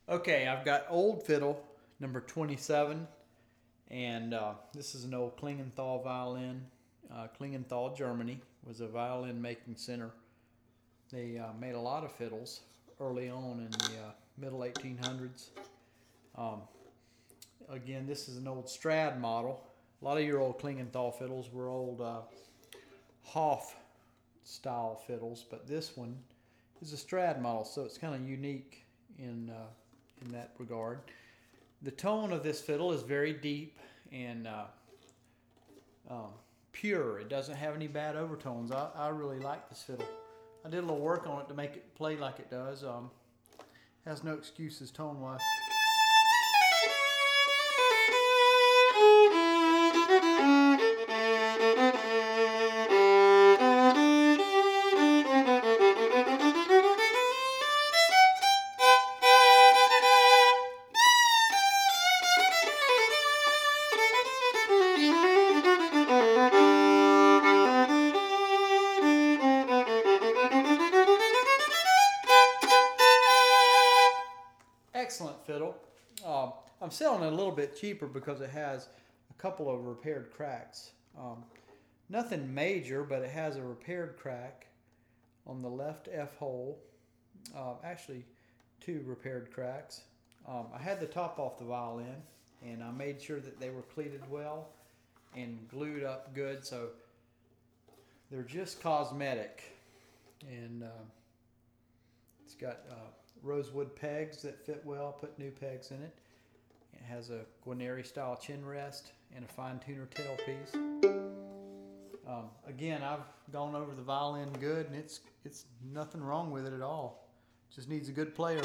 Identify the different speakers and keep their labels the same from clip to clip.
Speaker 1: Okay, I've got old fiddle number 27, and this is an old Klingenthal violin. Klingenthal, Germany, was a violin making center. They made a lot of fiddles early on in the middle 1800s. Um, Again, this is an old Strad model. A lot of your old Klingenthal fiddles were old Hoff style fiddles, but this one is a Strad model, so it's kind of unique in that regard. The tone of this fiddle is very deep and um, pure. It doesn't have any bad overtones. I really like this fiddle. I did a little work on it to make it play like it does. Has no excuses tone wise. Excellent fiddle. I'm selling it a little bit cheaper because it has a couple of repaired cracks. Nothing major, but it has a repaired crack on the left F hole. Actually, two repaired cracks. I had the top off the violin, and I made sure that they were cleated well and glued up good, so they're just cosmetic. And it's got rosewood pegs that fit well. Put new pegs in it. It has a Guarneri style chin rest and a fine tuner tailpiece. Again, I've gone over the violin good, and it's nothing wrong with it at all. Just needs a good player.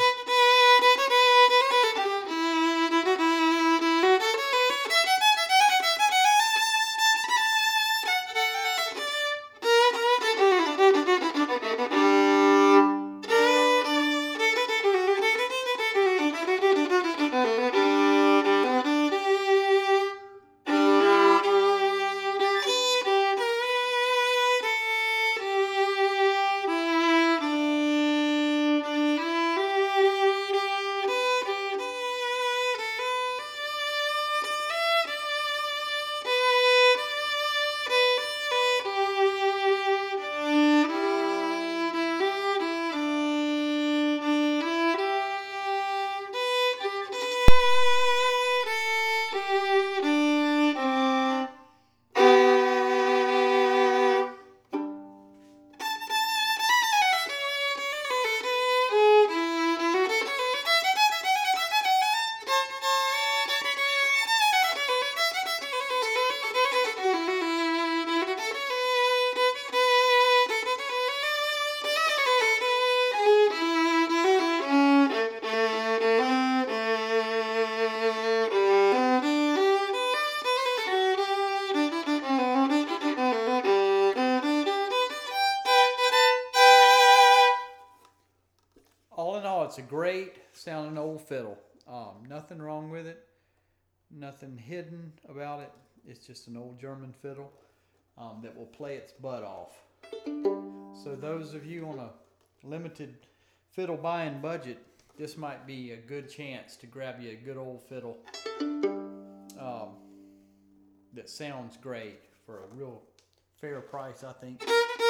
Speaker 1: All in all, it's a great sounding old fiddle. Nothing wrong with it. Nothing hidden about it. It's just an old German fiddle that will play its butt off. So those of you on a limited fiddle buying budget, this might be a good chance to grab you a good old fiddle that sounds great for a real fair price, I think.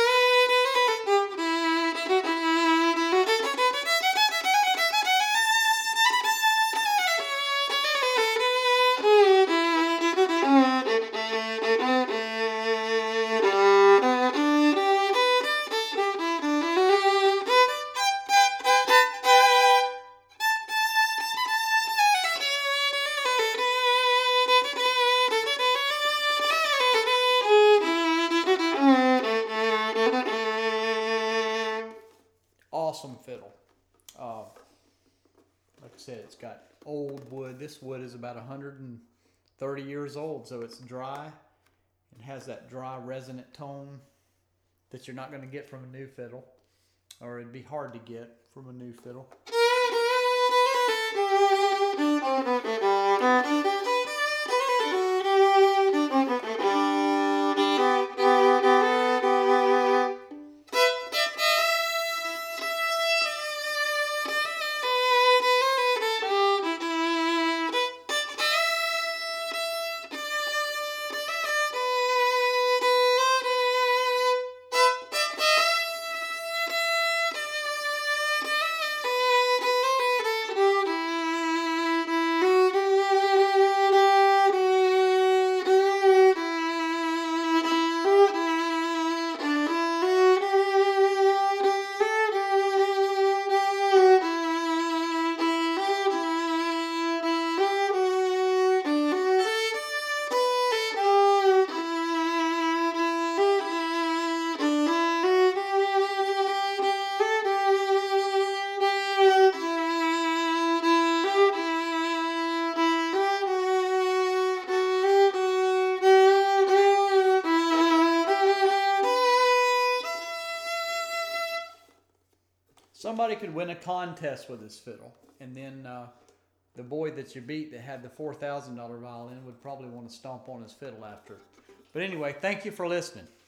Speaker 1: Awesome fiddle. Like I said, it's got old wood. This wood is about 130 years old, so it's dry. It has that dry, resonant tone that you're not going to get from a new fiddle, or it'd be hard to get from a new fiddle. anybody could win a contest with his fiddle, and then the boy that you beat that had the $4,000 violin would probably want to stomp on his fiddle after. But anyway, thank you for listening.